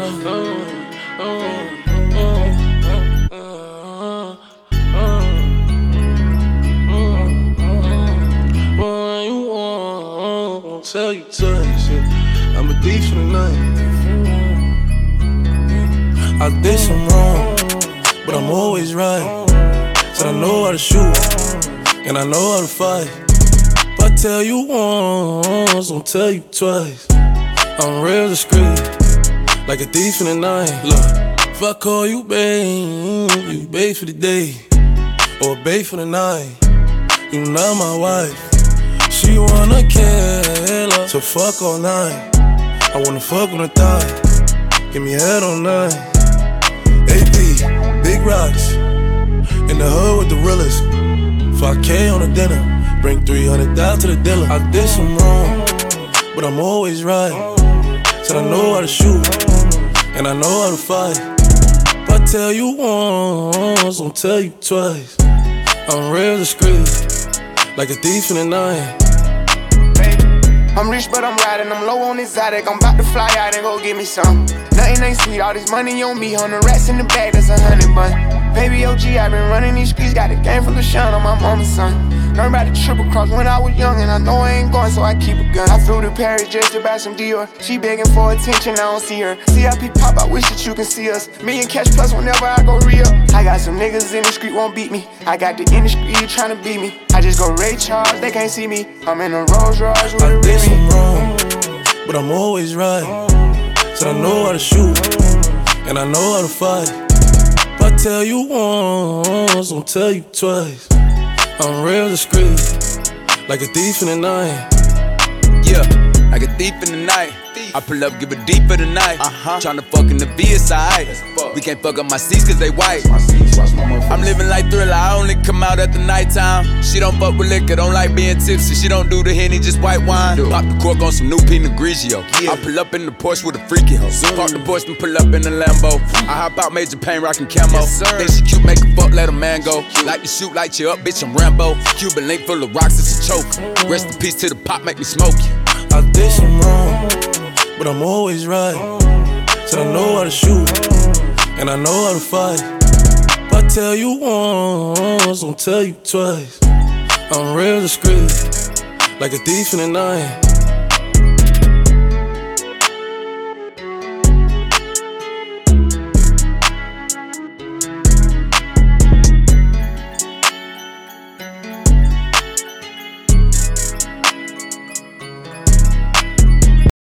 What you want? Tell you twice. I'm a thief for the night. I did some wrong, but I'm always right. Said I know how to shoot, and I know how to fight. If I tell you once, I'll tell you twice. I'm real discreet, like a thief in the night. Look, if I call you babe, you babe for the day, or babe for the night. You not my wife. She wanna kill her, so fuck all night. I wanna fuck on the thigh, give me head all night. AP, big rocks, in the hood with the realest. 5K on the dinner, bring 300 down to the dealer. I did some wrong, but I'm always right. Said I know how to shoot, and I know how to fight. If I tell you once, I'll tell you twice. I'm real discreet, like a thief in the night. I'm rich but I'm riding, I'm low on exotic. I'm about to fly out and go get me some. Nothing ain't sweet, all this money on me. 100 rats in the bag, that's 100 bun. Baby OG, I been running these streets. Got a game full of shine on my mama's son. Learned about the triple cross when I was young, and I know I ain't going, so I keep a gun. I flew to Paris just to buy some Dior. She begging for attention, I don't see her. CIP pop, I wish that you can see us. Million cash plus whenever I go real. I got some niggas in the street won't beat me. I got the industry tryna beat me. I just go Ray Charles, they can't see me. I'm in a Rolls Royce with a I did some Remy. wrong, but I'm always right. Said I know how to shoot, and I know how to fight. If I tell you once, I'll tell you twice. I'm real discreet, like a thief in the night. Yeah, like a thief in the night. I pull up, give it deep for the night. Tryna fuck in the VSI. We can't fuck up my seats cause they white. I'm living like Thriller, I only come out at the nighttime. She don't fuck with liquor, don't like being tipsy. She don't do the Henny, just white wine. Pop the cork on some new Pinot Grigio. I pull up in the Porsche with a freaky hoe. Park the Porsche and pull up in the Lambo. I hop out Major Payne rockin' camo. Think she cute, make a fuck, let a man go. Like to shoot, light you up, bitch, I'm Rambo. Cuban link full of rocks, it's a choke. Rest in peace to the pop, make me smoke you. I did some wrong, but I'm always right. Said I know how to shoot, and I know how to fight. If I tell you once, I'll tell you twice. I'm real discreet, like a thief in the night.